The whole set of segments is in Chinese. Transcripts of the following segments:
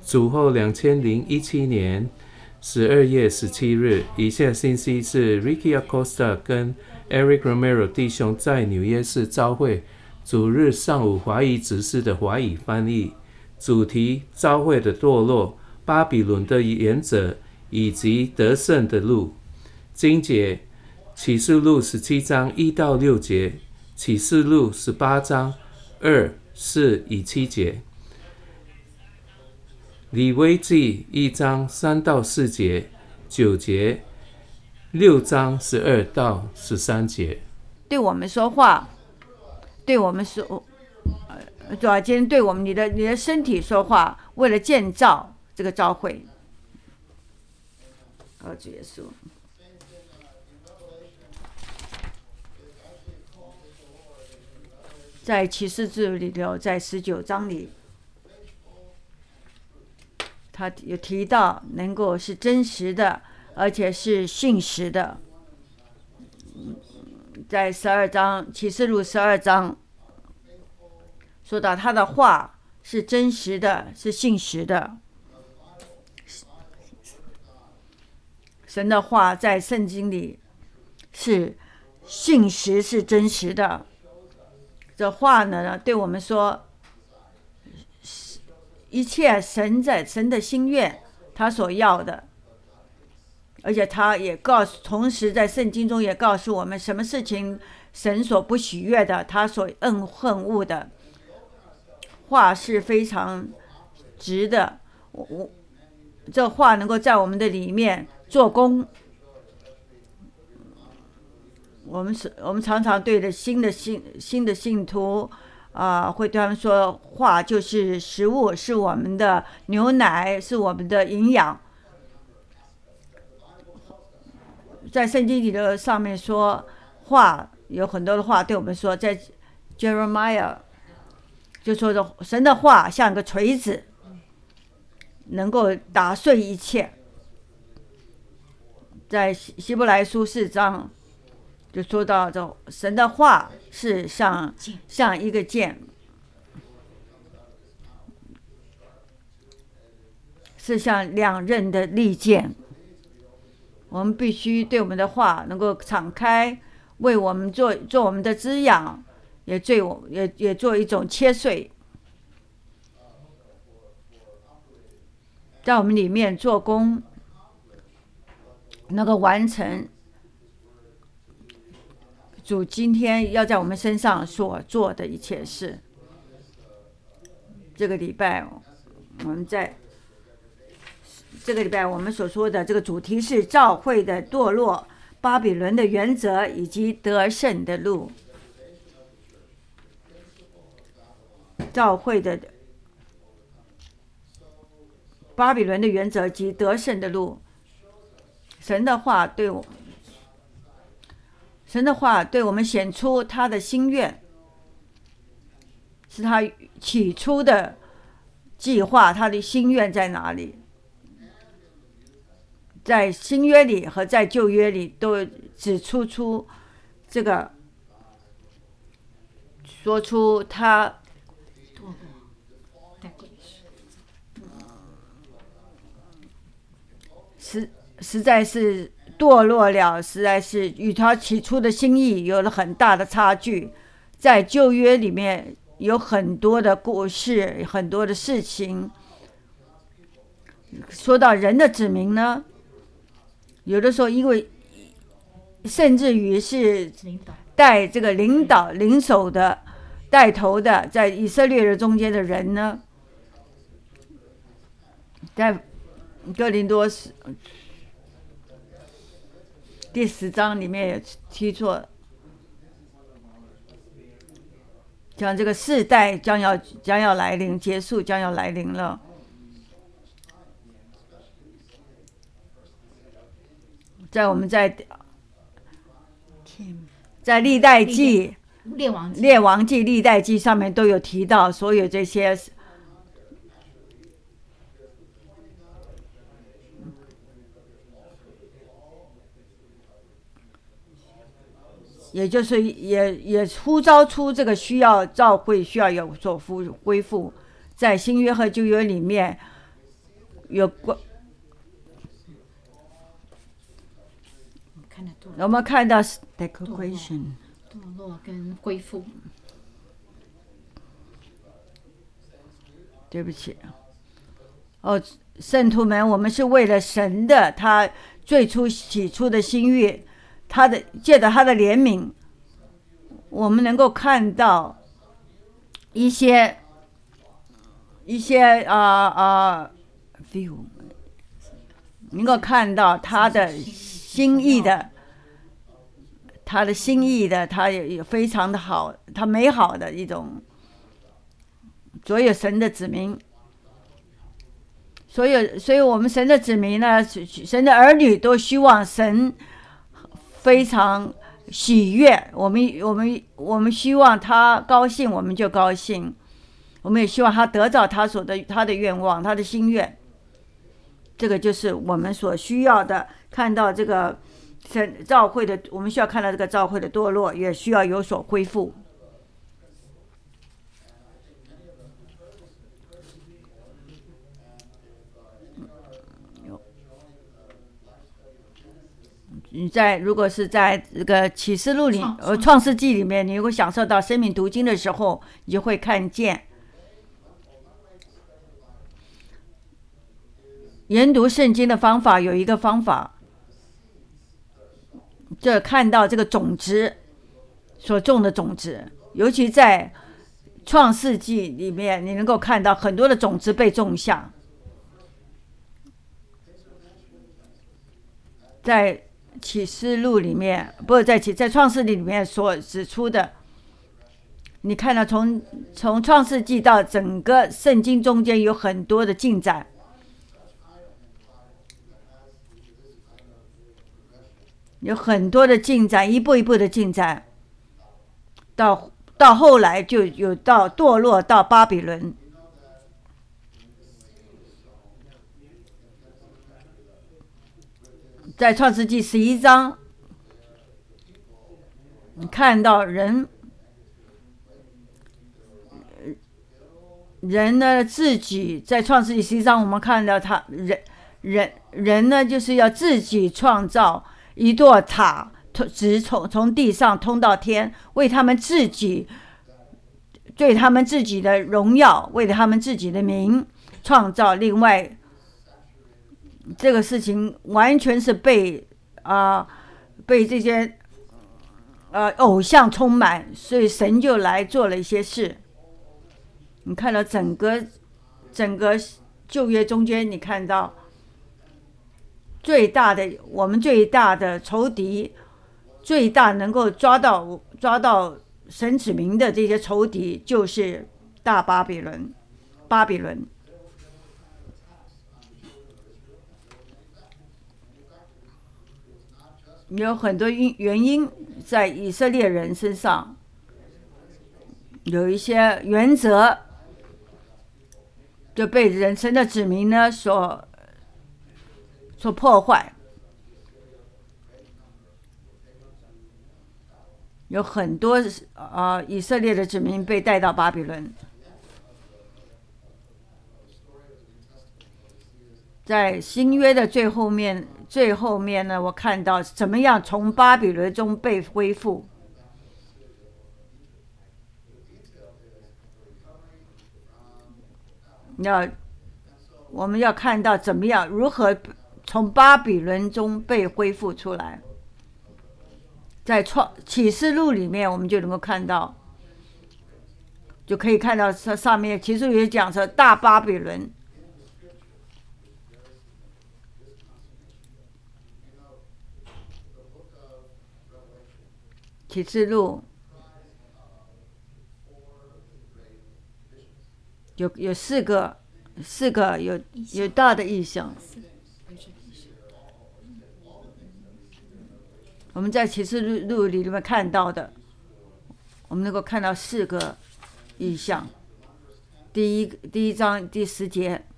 主后2017年12月17日。以下信息是 Ricky Acosta 跟 Eric Romero 弟兄在纽约市教会主日上午华语执事的华语翻译。主题：教会的堕落、巴比伦的原则以及得胜的路。经节：启示录17章1到6节，启示录18章2、4与7节，利未记1章3到4节、9节，6章12到13节。 对我们说话，对我们说，主要今天对我们你的身体说话，为了建造这个教会。主耶稣。在启示录里头，在19章里，他有提到能够是真实的，而且是信实的。在12章，启示录12章说到他的话是真实的，是信实的。神的话在圣经里是信实，是真实的。这话呢，对我们说，一切神的心愿，他所要的，而且他也同时在圣经中也告诉我们，什么事情神所不喜悦的，他所恨恶的。话是非常直的，这话能够在我们的里面做工。我们常常对着新的信徒会对他们说，话就是食物，是我们的牛奶，是我们的营养。在圣经里的上面说，话有很多的话对我们说，在 Jeremiah 就说的神的话像个锤子，能够打碎一切。在希伯来书4章就说到这神的话是像一个剑，是像两刃的利剑。我们必须对我们的话能够敞开，为我们做我们的滋养，也做一种切碎，在我们里面做工，能够完成主今天要在我们身上所做的一切事。这个礼拜我们所说的这个主题是教会的堕落、巴比伦的原则以及得胜的路。教会的巴比伦的原则及得胜的路。神的话对我们显出他的心愿，是他起初的计划，他的心愿在哪里？在新约里和在旧约里都指出这个，说出他实在是堕落了，实在是与他起初的心意有了很大的差距。在旧约里面有很多的故事，很多的事情。说到人的子民呢，有的时候因为甚至于是带这个领手的、带头的，在以色列人中间的人呢，在哥林多第10章里面也提出，讲这个世代将要来临，结束将要来临了。我们在历代记、列王记、历代记上面都有提到所有这些。也就是也呼召出这个教会需要有所恢复。在新约和旧约里面， 有关。我们看到 decoration 堕落跟恢复。 对不起，圣徒们，我们是为了神的他最初起初的心意，借着他的怜悯，我们能够看到一些view， 能够看到他的心意的，他也非常的好，他美好的一种。所有神的子民，所以我们神的子民呢，神的儿女都希望神非常喜悦，我们希望他高兴，我们就高兴，我们也希望他得到他的愿望，他的心愿。这个就是我们所需要的，看到这个教会的，我们需要看到这个教会的堕落，也需要有所恢复。如果是在这个启示录里、创世纪里面，你会享受到生命读经的时候，你就会看见研读圣经的方法有一个方法，这看到这个种子所种的种子，尤其在创世纪里面，你能够看到很多的种子被种下，在启示录里面，不是在创世里面所指出的，你看到从创世纪到整个圣经中间有很多的进展，有很多的进展，一步一步的进展，到后来就有到堕落到巴比伦。在创世纪11章，你看到人呢自己在创世纪11章，我们看到人呢就是要自己创造一座塔，直从地上通到天，为他们自己对他们自己的荣耀，为了他们自己的名创造。另外这个事情完全是被这些偶像充满，所以神就来做了一些事。你看到整个旧约中间，你看到我们最大的仇敌，最大能够抓到神子民的这些仇敌，就是大巴比伦。有很多原因，在以色列人身上有一些原则就被神的子民呢所破坏，有很多以色列的子民被带到巴比伦。在新约的最后面呢，我看到怎么样从巴比伦中被恢复。我们要看到怎么样如何从巴比伦中被恢复出来。在启示录里面，我们就能够看到，就可以看到上面启示录也讲说大巴比伦。启示录有四个有大的意象。我们在启示录里面看到的，我们能够看到4个意象。第一章第10节，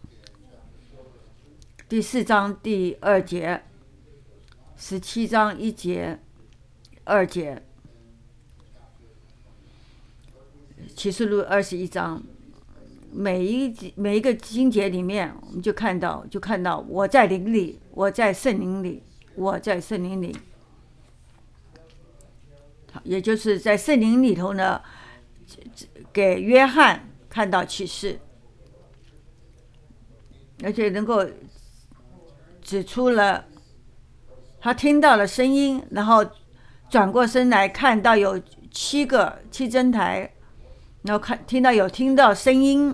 第4章第2节，17章1节、2节，启示录21章每一个经节里面，我们就看到我在灵里，我在圣灵里，我在圣灵里，也就是在圣灵里头呢，给约翰看到启示，而且能够指出了他听到了声音，然后转过身来看到有七灯台，然后听到声音。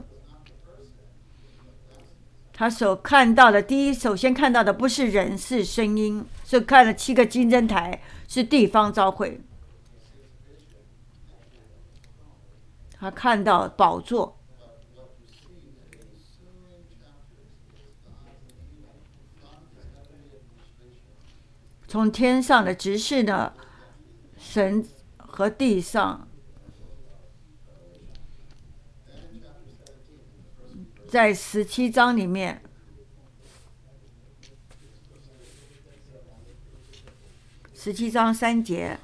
他首先看到的不是人，是声音，所以看了7个金灯台是地方召会。他看到宝座，从天上的执事呢，神和地上，在17章里面，17章3节，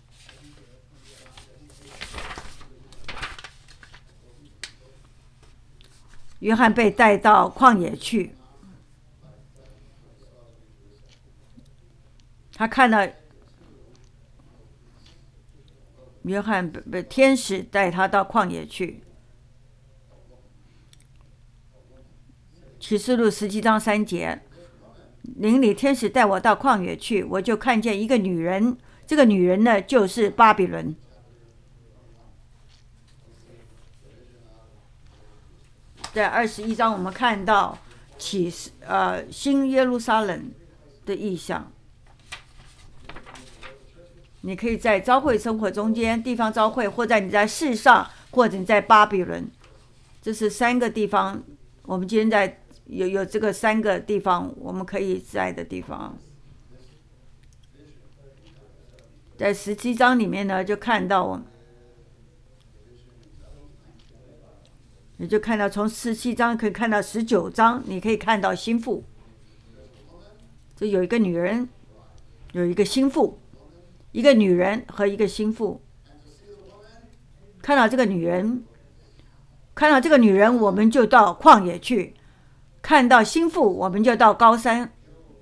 约翰被带到旷野去，他看到约翰被天使带他到旷野去。启示录17章3节，灵里天使带我到旷野去，我就看见一个女人，这个女人呢就是巴比伦。在21章我们看到新耶路撒冷的意象。你可以在召会生活中间，地方召会，或者你在世上，或者你在巴比伦，这是3个地方。我们今天有这个3个地方我们可以在的地方。在17章里面呢，就看到你就看到从17章可以看到19章，你可以看到心腹，就有一个女人，有一个心腹，一个女人和一个心腹。看到这个女人，我们就到旷野去；看到心腹，我们就到高山。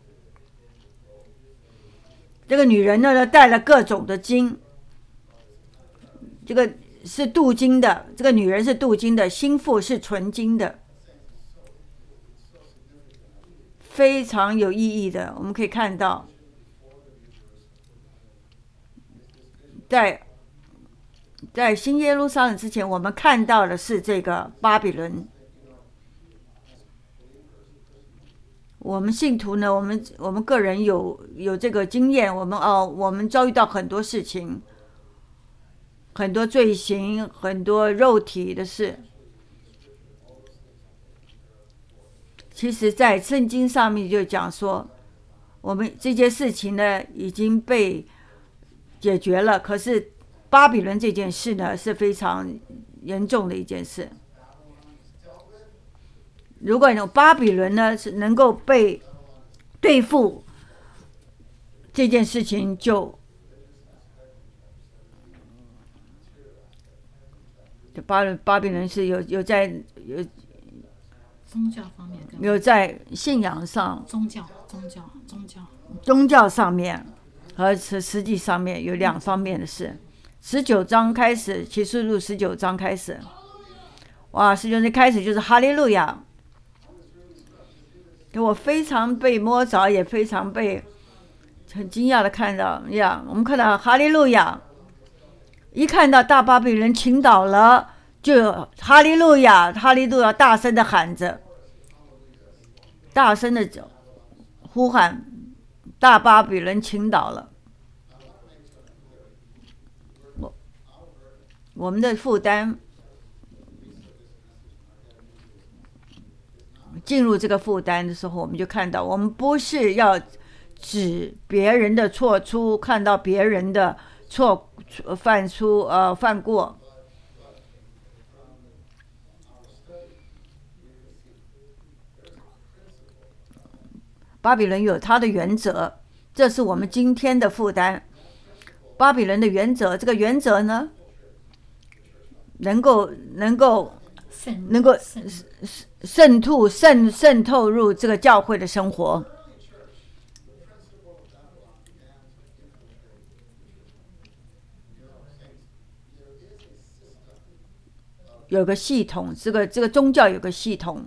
这个女人呢，带了各种的金，这个是镀金的，这个女人是镀金的，心腹是纯金的，非常有意义的。我们可以看到，在新耶路撒冷之前，我们看到的是这个巴比伦。我们信徒呢，我们个人有这个经验，我们遭遇到很多事情，很多罪行，很多肉体的事。其实在圣经上面就讲说，我们这些事情呢已经被解决了，可是巴比伦这件事呢是非常严重的一件事。如果有巴比伦呢是能够被对付，这件事情就巴比伦是有宗教方面， 有在信仰上宗教上面和实际上面有2方面的事。19章开始，启示录19章开始，哇，19章开始就是哈利路亚。我非常被摸着，也非常很惊讶的看到我们看到哈利路亚，一看到大巴比伦倾倒了，就哈利路亚，哈利路亚，大声的喊着，大声的呼喊，大巴比伦倾倒了。我们的负担，进入这个负担的时候，我们就看到，我们不是要指别人的错出，看到别人的犯过。巴比伦有他的原则，这是我们今天的负担。巴比伦的原则，这个原则呢，能够能够渗透入这个教会的生活。有个系统，这个宗教有个系统。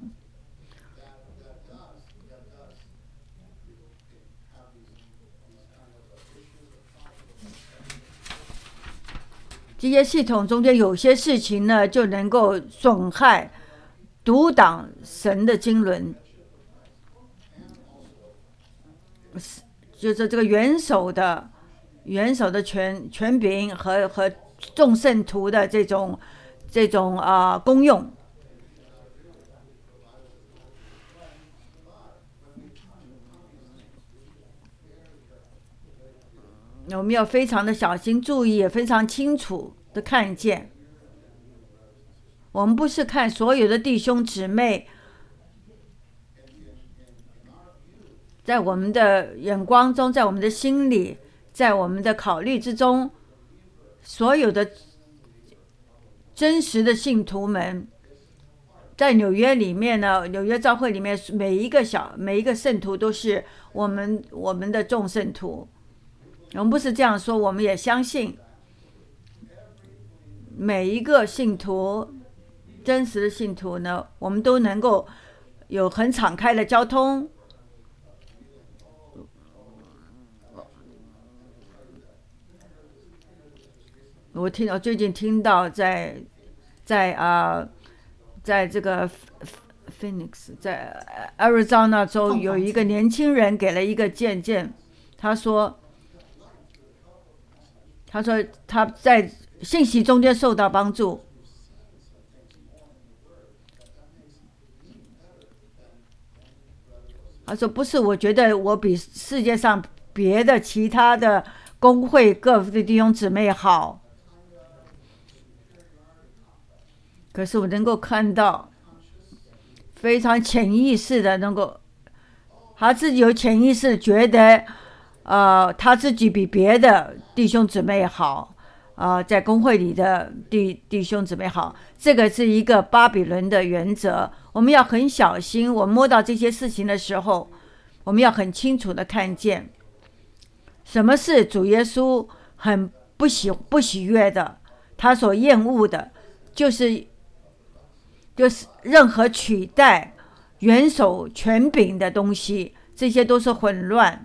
这些系统中间有些事情呢，就能够损害、阻挡神的经纶，就是这个元首的权柄和众圣徒的这种功用。我们要非常的小心注意，也非常清楚的看见。我们不是看所有的弟兄姊妹，在我们的眼光中，在我们的心里，在我们的考虑之中，所有的真实的信徒们，在纽约里面呢，纽约教会里面，每一个圣徒都是我们的众圣徒。我们不是这样说，我们也相信每一个信徒，真实的信徒呢，我们都能够有很敞开的交通。我最近听到在这个 Phoenix， 在 Arizona 州有一个年轻人给了一个见证，他说他在信息中间受到帮助。他说不是，我觉得我比世界上别的其他的公会各的弟兄姊妹好，可是我能够看到非常潜意识的他自己有潜意识觉得他自己比别的弟兄姊妹好，在公会里的弟兄姊妹好。这个是一个巴比伦的原则，我们要很小心。我摸到这些事情的时候，我们要很清楚的看见什么是主耶稣很不喜悦的，他所厌恶的就是任何取代元首权柄的东西，这些都是混乱。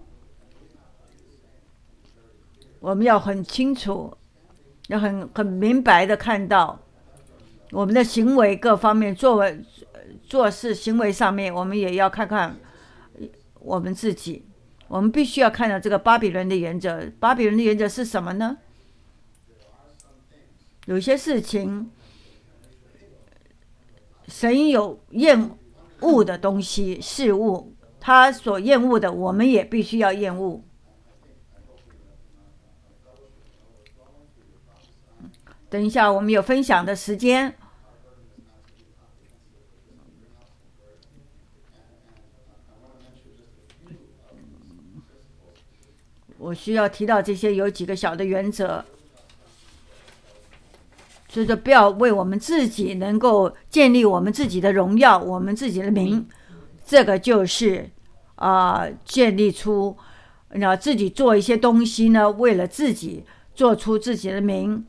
我们要很清楚，要很明白的看到我们的行为各方面，做事行为上面，我们也要看看我们自己。我们必须要看到这个巴比伦的原则。巴比伦的原则是什么呢？有些事情神有厌恶的东西事物，他所厌恶的我们也必须要厌恶。等一下我们有分享的时间，我需要提到这些有几个小的原则，所以说不要为我们自己能够建立我们自己的荣耀，我们自己的名，这个就是建立出自己做一些东西呢，为了自己做出自己的名。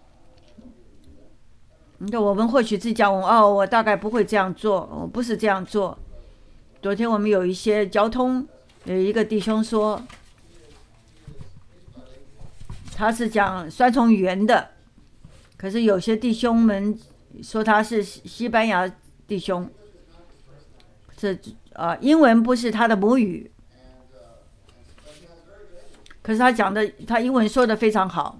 我们或许自己讲我大概不会这样做，我不是这样做。昨天我们有一些交通，有一个弟兄说他是讲双重语言的，可是有些弟兄们说他是西班牙弟兄，是英文不是他的母语，可是他英文说的非常好。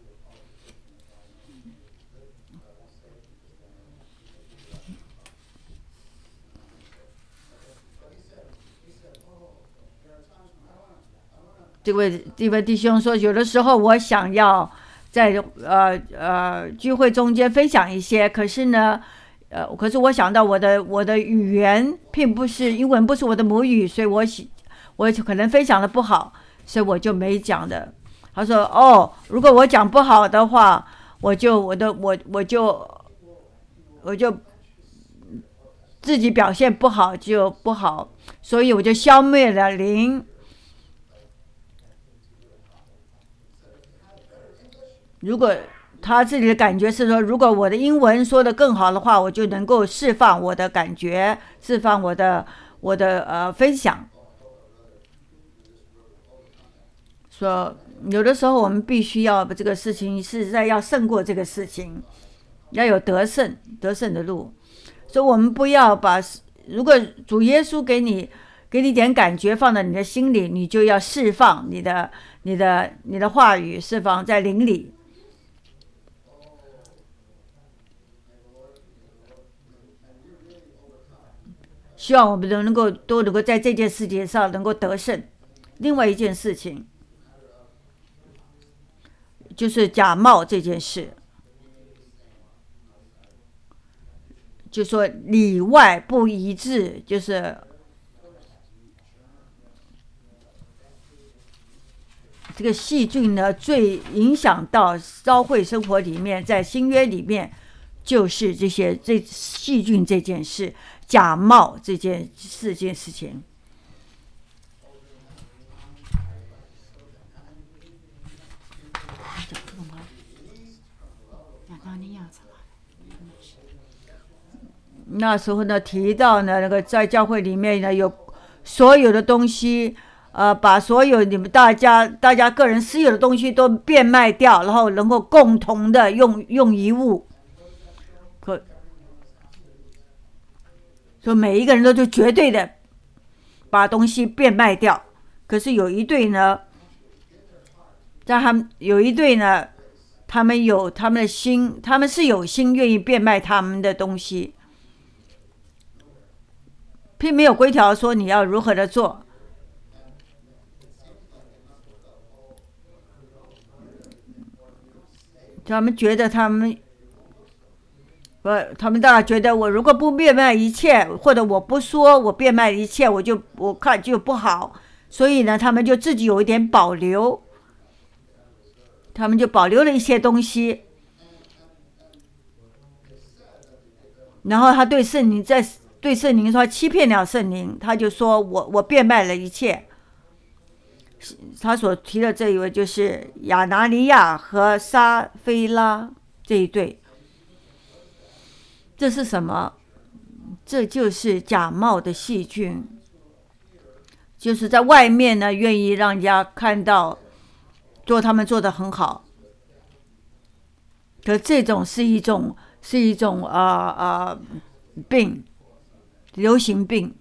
这位弟兄说，有的时候我想要在聚会中间分享一些，可是我想到我的语言并不是英文，不是我的母语，所以我可能分享的不好，所以我就没讲的。他说如果我讲不好的话，我就自己表现不好就不好，所以我就消灭了灵。如果他自己的感觉是说，如果我的英文说得更好的话，我就能够释放我的感觉，释放我的分享。说有的时候我们必须要这个事情是在要胜过这个事情，要有得胜的路。所以我们不要把，如果主耶稣给你点感觉放在你的心里，你就要释放你的话语，释放在灵里。希望我们都能够在这件事情上能够得胜。另外一件事情就是假冒这件事，就说里外不一致，就是这个细菌呢，最影响到教会生活里面，在新约里面，就是这细菌这件事，假冒这件事情。那时候呢，提到呢，那个在教会里面呢，有所有的东西，把所有你们大家个人私有的东西都变卖掉，然后能够共同的用一物。说每一个人都就绝对的把东西变卖掉。可是有一对呢，他们有他们的心，他们是有心愿意变卖他们的东西。并没有规条说你要如何的做，他们觉得他们当然觉得我如果不变卖一切，或者我不说我变卖一切，我看就不好，所以呢，他们就自己有一点保留，他们就保留了一些东西，然后他对圣灵说欺骗了圣灵，他就说我变卖了一切。他所提的这一位就是亚拿尼亚和撒非拉这一对。这是什么？这就是假冒的细菌，就是在外面呢愿意让人家看到他们做得很好，可这种是一种病，流行病。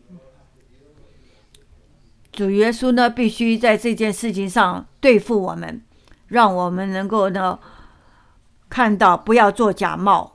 主耶稣呢，必须在这件事情上对付我们，让我们能够呢看到，不要做假冒。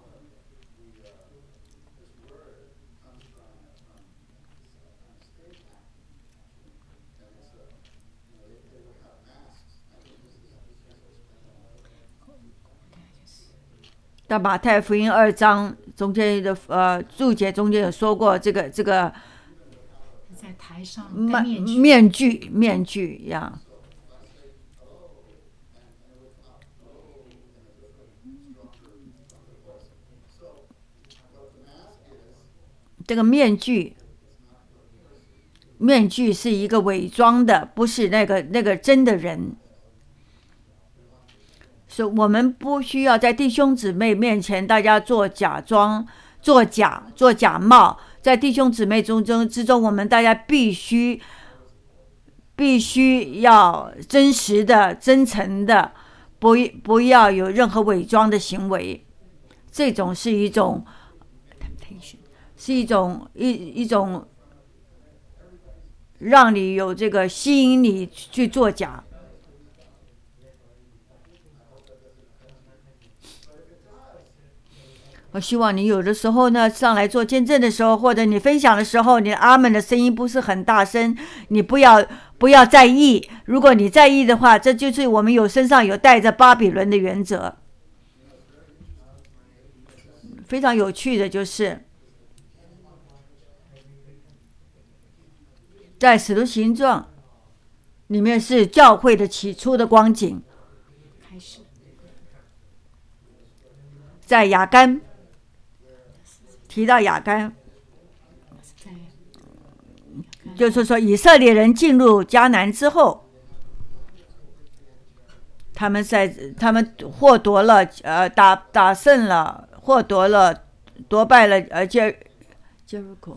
在马太福音2章中间的注解中间有说过，这个在台上面具一样。这个面具是一个伪装的，不是那个真的人。所以我们不需要在弟兄姊妹面前大家做假装、做假冒，在弟兄姊妹之中，我们大家必须要真实的、真诚的，不要有任何伪装的行为。这种是一种让你有这个吸引你去作假。我希望你有的时候呢，上来做见证的时候，或者你分享的时候，你阿们的声音不是很大声，你不要在意。如果你在意的话，这就是我们身上有带着巴比伦的原则。非常有趣的就是，在使徒行传里面是教会的起初的光景，在雅干提到亚干，就是说以色列人进入迦南之后，他们获夺了打胜了，获夺了夺败了Jericho，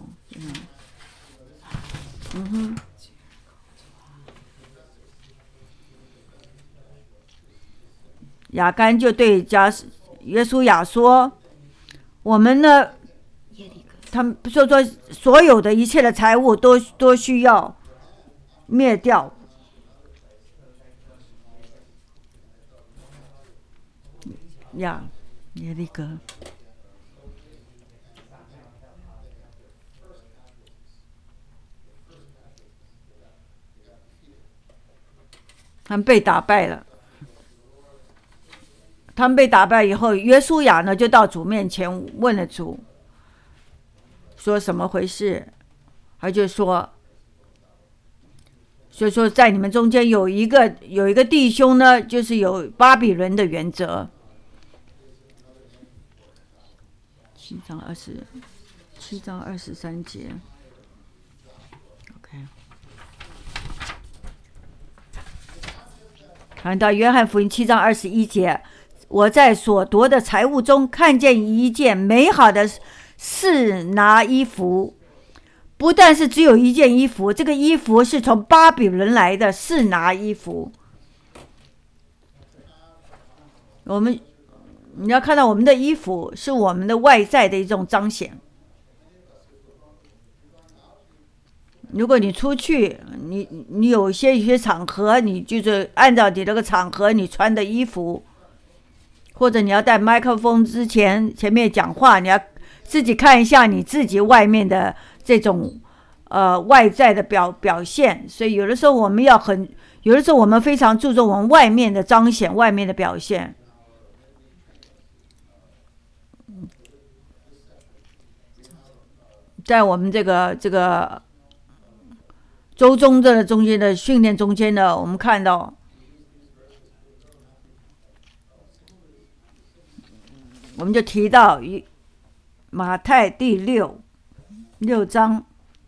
亚干就对约书亚说：“我们呢，他们说所有的一切的财物都需要灭掉。”耶利哥。他们被打败了。他们被打败以后，约书亚呢就到主面前问了主，说什么回事？他就说，所以说在你们中间有一个弟兄呢，就是有巴比伦的原则。7章23节。OK。看到约翰福音7章21节，我在所夺的财物中看见一件美好的示拿衣服，不但是只有一件衣服，这个衣服是从巴比伦来的示拿衣服。你要看到我们的衣服是我们的外在的一种彰显。如果你出去，你有一些场合，你就是按照你这个场合你穿的衣服，或者你要带麦克风前面讲话，你要自己看一下你自己外面的这种外在的表现。所以有的时候我们非常注重我们外面的彰显，外面的表现。在我们这个周中的中间的训练中间呢，我们看到我们就提到马太第6章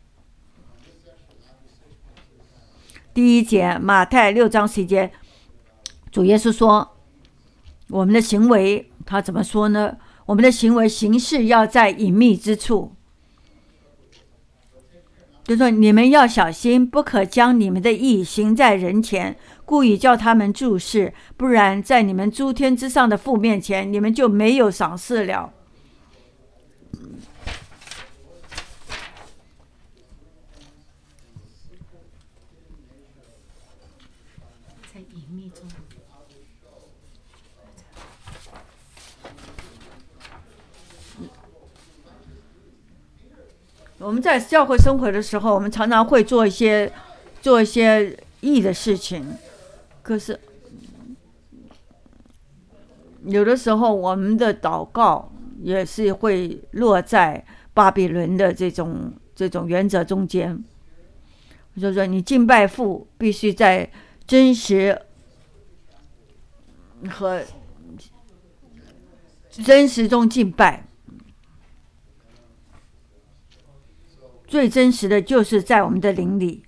第1节，马太6章11节，主耶稣说，我们的行为，他怎么说呢？我们的行为行事要在隐秘之处，就说你们要小心，不可将你们的义行在人前，故意叫他们注视，不然在你们诸天之上的父面前，你们就没有赏赐了。 在隐秘中。 我们在教会生活的时候，我们常常会做一些义的事情，可是有的时候我们的祷告也是会落在巴比伦的这种原则中间。就是说，你敬拜父必须在真实和真实中敬拜。最真实的就是在我们的灵里。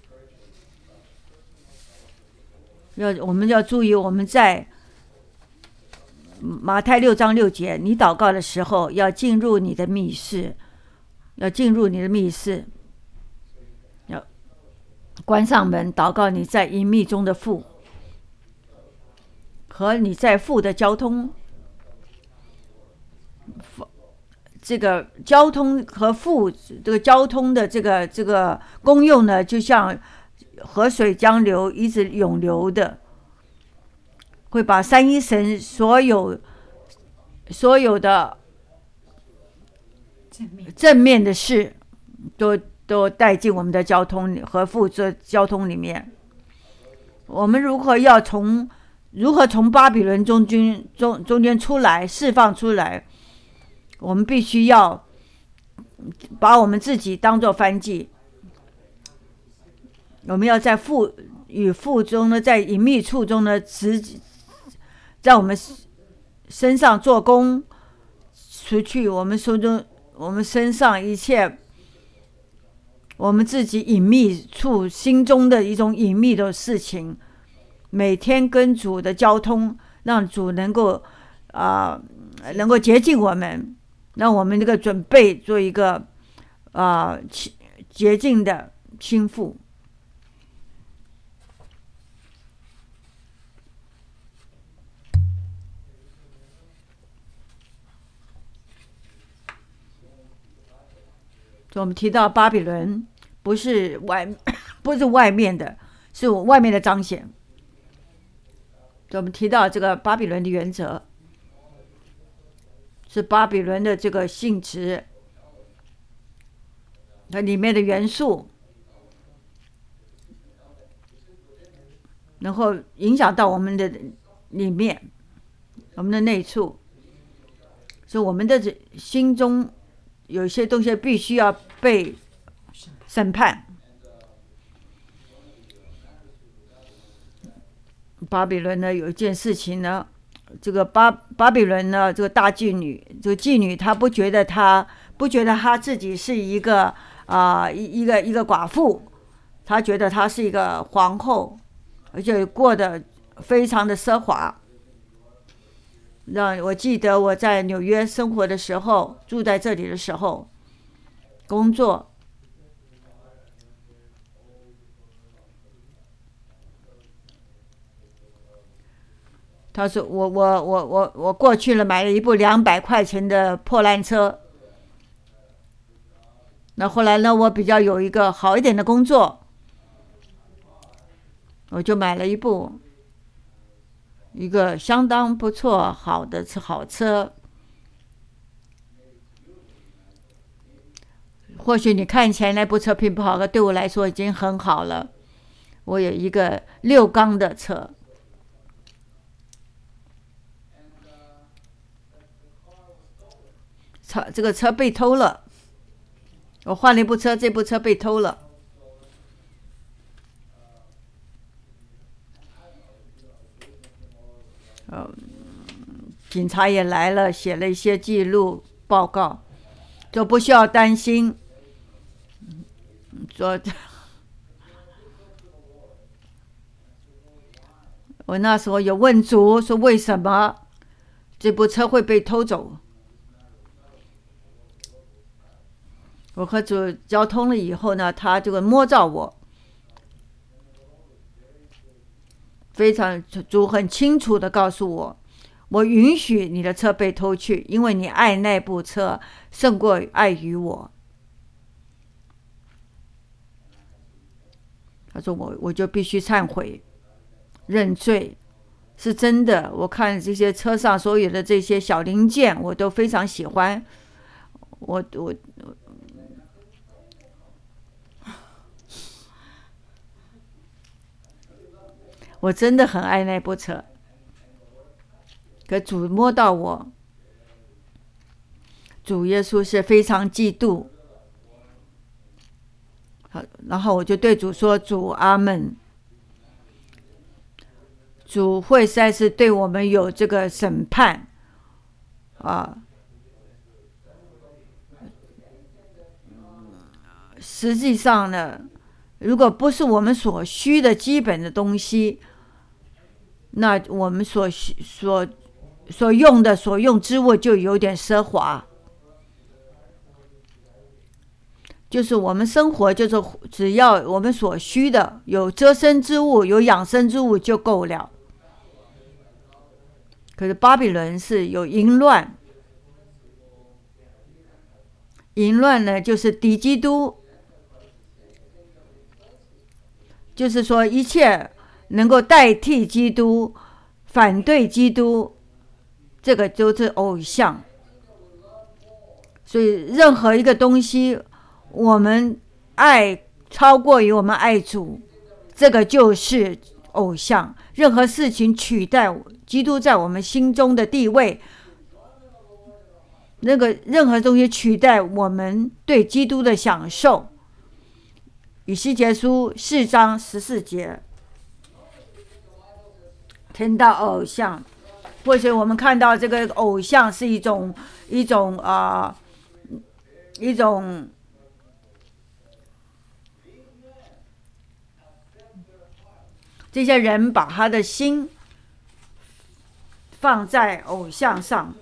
我们要注意，我们在马太6章6节，你祷告的时候要进入你的密室，要关上门，祷告你在隐秘中的父，和你在父的交通。这个交通和父这个交通的这个功用呢，就像河水江流一直涌流的，会把三一神所有的正面的事都带进我们的交通和父这交通里面。我们如何从巴比伦中间出来，释放出来？我们必须要把我们自己当作燔祭，我们要在父与父中呢，在隐秘处中呢，在我们身上做工，除去我们手中我们身上一切我们自己隐秘处心中的一种隐秘的事情，每天跟主的交通，让主能够洁净我们，让我们这个准备做一个洁净的心腹。我们提到巴比伦不是外面的，是外面的彰显。我们提到这个巴比伦的原则，是巴比伦的这个性质，它里面的元素，然后影响到我们的里面，我们的内处，所以我们的心中有些东西必须要被审判。巴比伦呢，有一件事情呢，这个巴比伦呢，这个大妓女，这个妓女，她不觉得她自己是一个一个寡妇，她觉得她是一个皇后，而且过得非常的奢华。让我记得我在纽约生活的时候，住在这里的时候，工作，他说我过去了，买了一部200块钱的破烂车。那后来呢，我比较有一个好一点的工作，我就买了一个相当不错好车。或许你看起来那部车并不好，可对我来说已经很好了。我有一个6缸的车。这个车被偷了，我换了一部车，这部车被偷了。警察也来了，写了一些记录报告，就不需要担心。我那时候有问主说，为什么这部车会被偷走？我和主交通了以后呢，他就会摸照我，主很清楚的告诉我，我允许你的车被偷去，因为你爱那部车胜过爱于我。他说我就必须忏悔认罪，是真的。我看这些车上所有的这些小零件我都非常喜欢，我真的很爱那部车。可主摸到我，主耶稣是非常嫉妒。然后我就对主说，主阿们。主会实在是对我们有这个审判实际上呢，如果不是我们所需的基本的东西，那我们所用之物就有点奢华。就是我们生活，就是只要我们所需的，有遮身之物，有养生之物就够了。可是巴比伦是有淫乱，淫乱呢就是敌基督，就是说一切能够代替基督、反对基督，这个就是偶像。所以任何一个东西，我们爱超过于我们爱主，这个就是偶像。任何事情取代基督在我们心中的地位，任何东西取代我们对基督的享受。以西结书4章14节，听到偶像，或者我们看到这个偶像是一种一种这些人把他的心放在偶像上，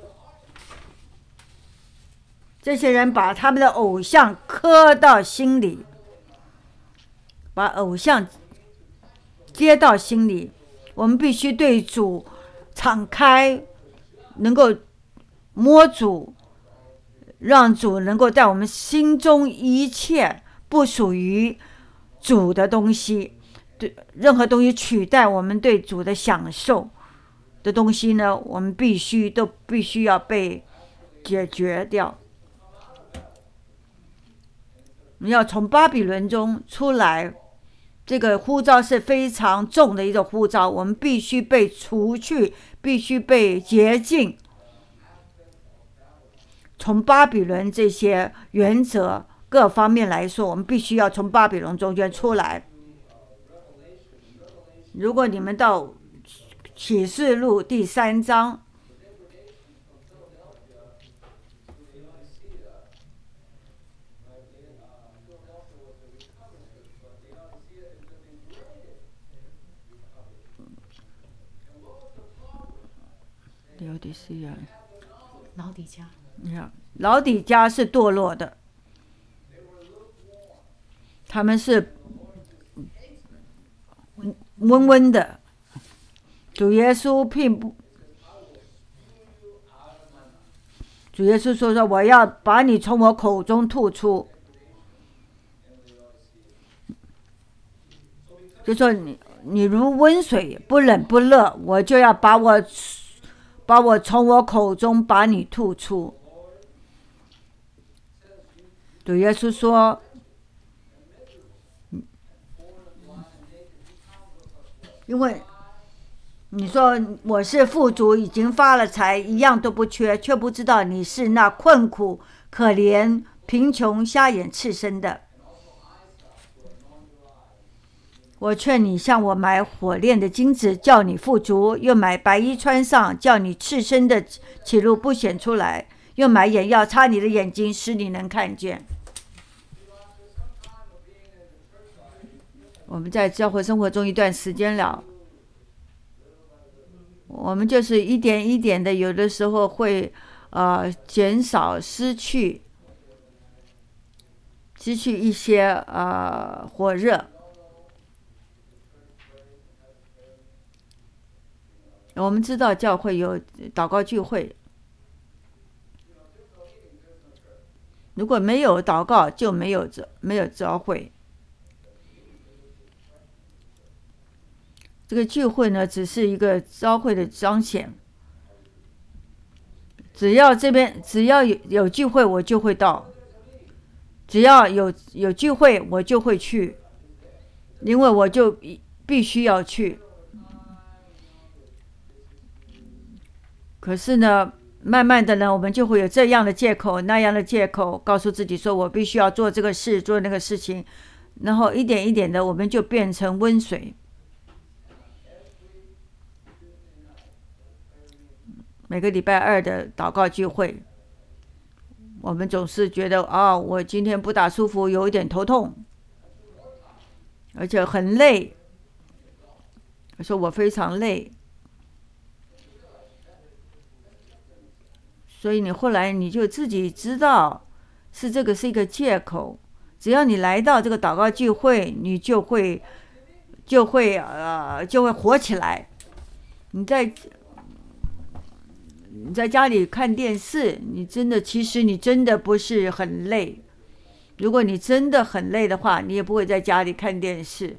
这些人把他们的偶像刻到心里，把偶像接到心里。我们必须对主敞开，能够摸主，让主能够在我们心中一切不属于主的东西，对任何东西取代我们对主的享受的东西呢，我们必须要被解决掉。我们要从巴比伦中出来，这个呼召是非常重的一个呼召，我们必须被除去，必须被洁净。从巴比伦这些原则各方面来说，我们必须要从巴比伦中间出来。如果你们到启示录第3章，老底嘉是堕落的，他们是温温的。主耶稣说我要把你从我口中吐出，就说你如温水，不冷不热，我就要把我从我口中把你吐出。主耶稣说，因为你说我是富足，已经发了财，一样都不缺，却不知道你是那困苦、可怜、贫穷、瞎眼、赤身的。我劝你向我买火炼的金子，叫你富足；又买白衣穿上，叫你赤身的起路不显出来；又买眼药擦你的眼睛，使你能看见。我们在教会生活中一段时间了，我们就是一点一点的，有的时候会减少、失去一些火热。我们知道教会有祷告聚会，如果没有祷告，就没有教会。这个聚会呢，只是一个教会的彰显。只要有聚会，我就会到；只要有聚会，我就会去，因为我就必须要去。可是呢，慢慢的呢，我们就会有这样的借口、那样的借口，告诉自己说我必须要做这个事、做那个事情，然后一点一点的，我们就变成温水。每个礼拜2的祷告聚会，我们总是觉得我今天不大舒服，有一点头痛，而且很累。我说我非常累。所以你后来你就自己知道这个是一个借口，只要你来到这个祷告聚会，你就会活起来。你在家里看电视，其实你真的不是很累。如果你真的很累的话，你也不会在家里看电视。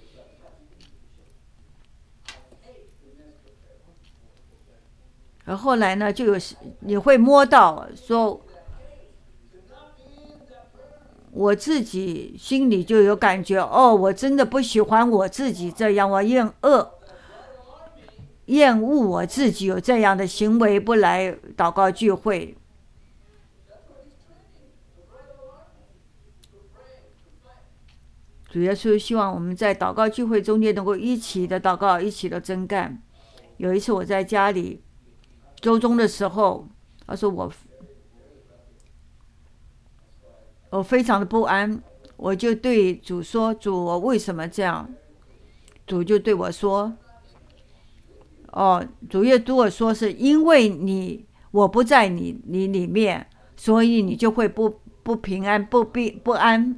而后来呢，你会摸到说，我自己心里就有感觉，我真的不喜欢我自己这样，我厌恶我自己有这样的行为，不来祷告聚会。主耶稣希望我们在祷告聚会中间能够一起的祷告，一起的真干。有一次我在家里周中的时候，他说我非常的不安，我就对主说：“主，我为什么这样？”主就对我说：“主耶对我说，是因为我不在你里面，所以你就会不平安、不安。”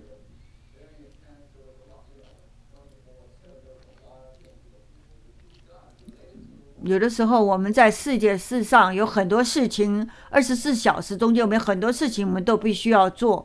有的时候我们在世上有很多事情，24小时中间我们有很多事情我们都必须要做。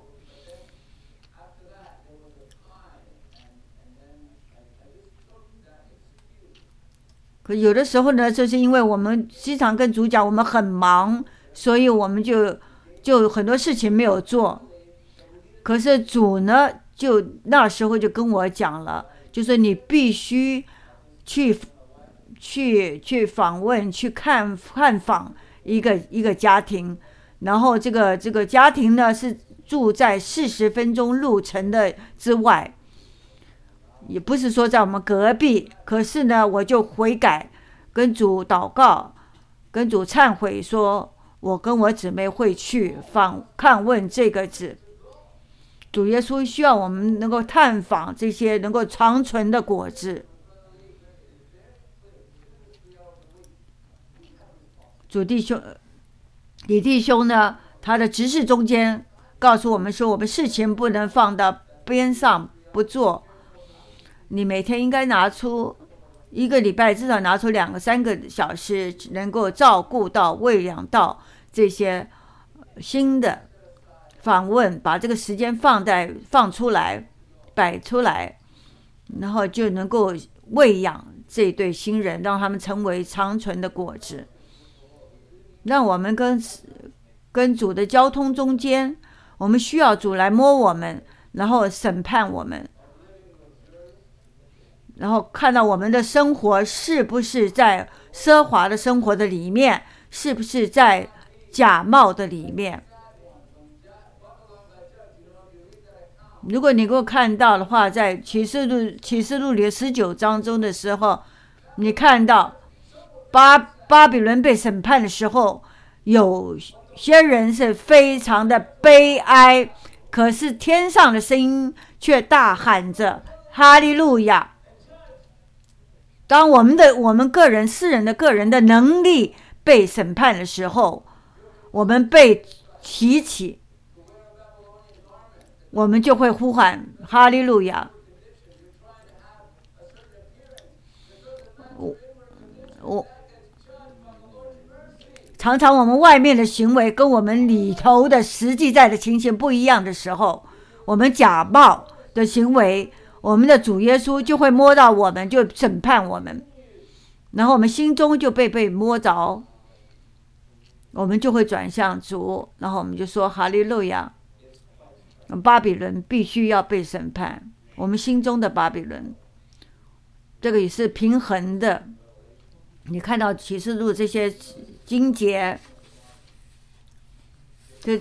可有的时候呢，就是因为我们经常跟主讲我们很忙，所以我们就很多事情没有做。可是主呢，就那时候就跟我讲了，就是你必须去访问，去看访一个家庭，然后这个家庭呢是住在40分钟路程的之外，也不是说在我们隔壁。可是呢，我就悔改，跟主祷告，跟主忏悔，说我跟我姊妹会去看问这个子。主耶稣需要我们能够探访这些能够长存的果子。李弟兄呢，他的执事中间告诉我们说，我们事情不能放到边上不做，你每天应该拿出1个礼拜至少拿出2个3个小时，能够照顾到喂养到这些新的访问，把这个时间放出来摆出来，然后就能够喂养这对新人，让他们成为长存的果子。让我们跟主的交通中间，我们需要主来摸我们，然后审判我们，然后看到我们的生活是不是在奢华的生活的里面，是不是在假冒的里面。如果你给我看到的话，在启示录里19章中的时候，你看到巴比伦被审判的时候，有些人是非常的悲哀，可是天上的声音却大喊着哈利路亚。当我们世人的个人的能力被审判的时候，我们被提起，我们就会呼喊哈利路亚。常常我们外面的行为跟我们里头的实际在的情形不一样的时候，我们假冒的行为，我们的主耶稣就会摸到我们，就审判我们，然后我们心中就被摸着，我们就会转向主，然后我们就说哈利路亚，巴比伦必须要被审判，我们心中的巴比伦，这个也是平衡的。你看到启示录这些经节，这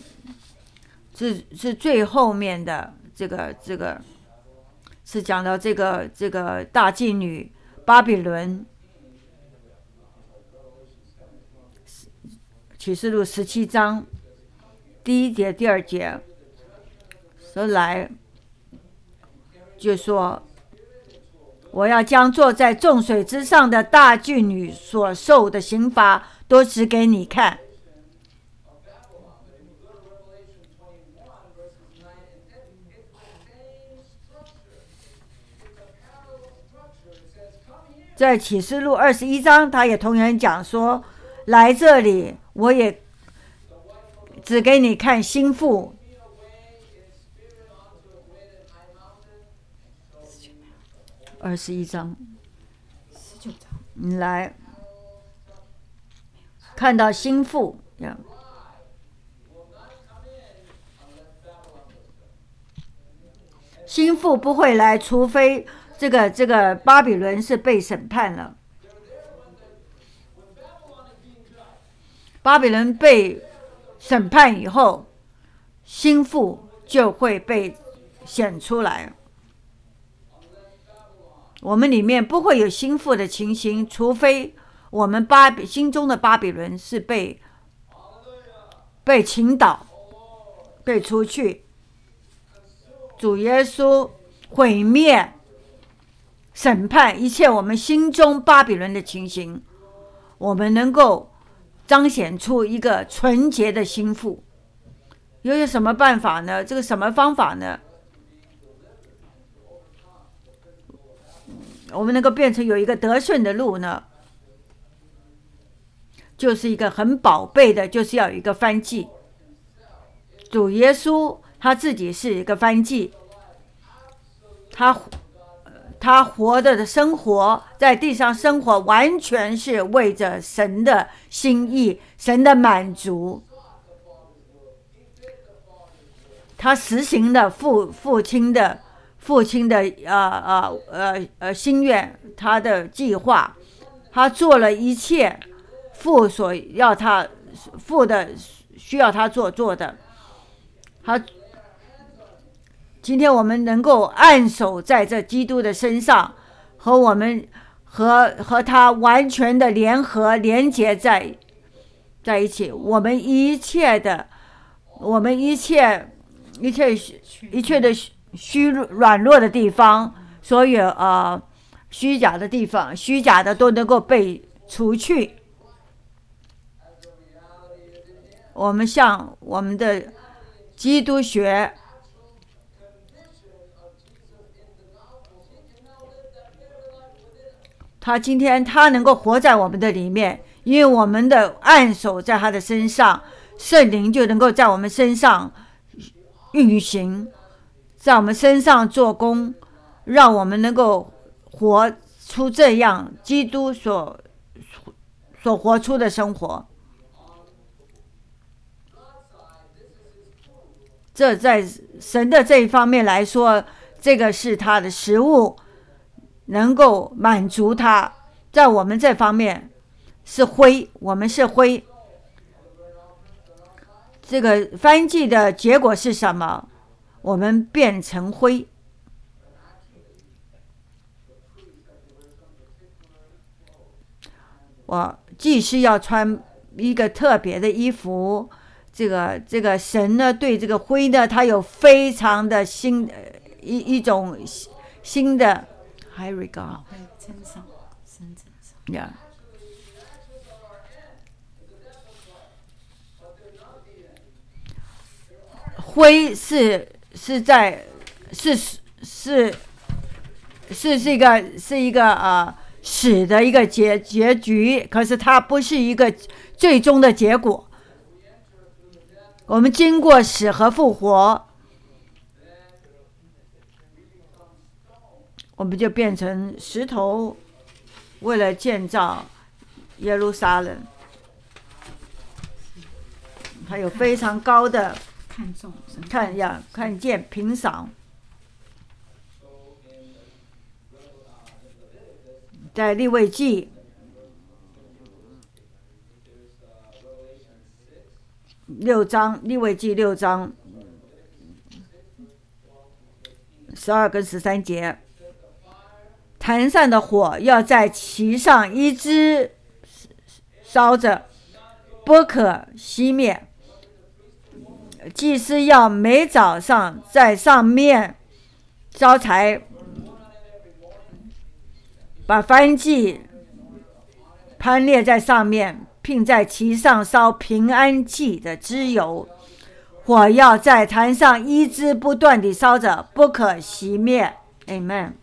是最后面的这个是讲到这个大妓女巴比伦。启示录17章第1节第2节说来，就说我要将坐在众水之上的大妓女所受的刑罚都指给你看。在启示录21章，他也同样讲说，来这里我也指给你看心腹。21章 19章， 你来看到心腹，心腹不会来，除非这个巴比伦是被审判了。巴比伦被审判以后，心腹就会被显出来。我们里面不会有心腹的情形，除非我们心中的巴比伦是被倾倒，被除去。 主耶稣毁灭、审判一切我们心中巴比伦的情形，我们能够彰显出一个纯洁的心腹。又有什么办法呢？这个什么方法呢？我们能够变成有一个得胜的路呢？就是一个很宝贝的，就是要有一个燔祭。主耶稣他自己是一个燔祭，他活着的生活，在地上生活，完全是为着神的心意、神的满足。他实行了父亲的心愿，他的计划，他做了一切父的需要他做的。今天我们能够按手在这基督的身上，和我们和他完全的连结在一起。我们一切的软弱的地方，所有虚假的地方，虚假的都能够被除去。我们像我们的基督学，今天他能够活在我们的里面，因为我们的按手在他的身上，圣灵就能够在我们身上运行，在我们身上做工，让我们能够活出这样基督所活出的生活。这在神的这一方面来说，这个是他的食物，能够满足他。在我们这方面是灰，我们是灰。这个燔祭的结果是什么？我们变成灰。祭司要穿一个特别的衣服。这个神呢，对这个灰呢，他有非常的一种新的 high regard， 灰是一个死的一个结局，可是它不是一个最终的结果。我们经过死和复活，我们就变成石头，为了建造耶路撒冷，还有非常高的看见评赏。在利未记6章，利未记6章12跟13节，坛上的火要在其上一直烧着，不可熄灭。祭司要每早上在上面烧柴，把燔祭攀列在上面，并在其上烧平安祭的脂油。火要在坛上一直不断地烧着，不可熄灭。 Amen。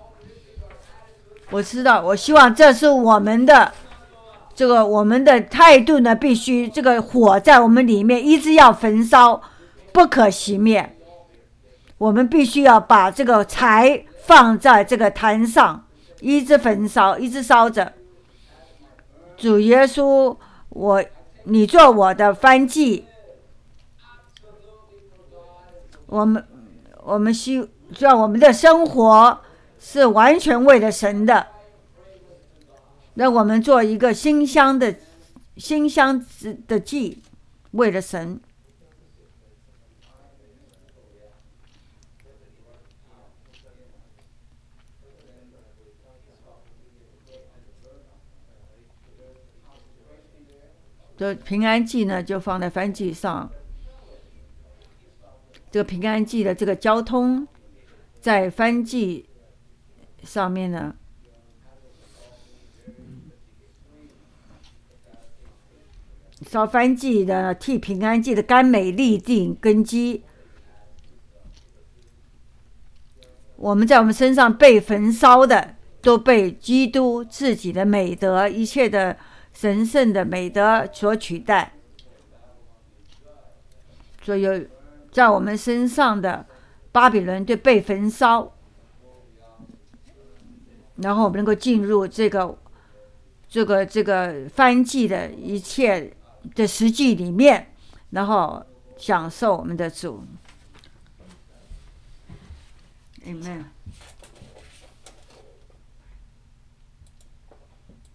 我知道，我希望这是我们的态度呢，必须这个火在我们里面一直要焚烧，不可熄灭。我们必须要把这个柴放在这个坛上，一直焚烧，一直烧着。主耶稣，你做我的燔祭。我们希望我们的生活是完全为了神的，让我们做一个馨香的祭，为了神。这平安祭呢，就放在燔祭上。这个平安祭的这个交通在燔祭上面呢，烧燔祭的替平安祭的甘美立定根基。我们在我们身上被焚烧的，都被基督自己的美德，一切的神圣的美德所取代。所以在我们身上的巴比伦就被焚烧，然后我们能够进入这个燔祭的一切的实际里面，然后享受我们的主。Amen。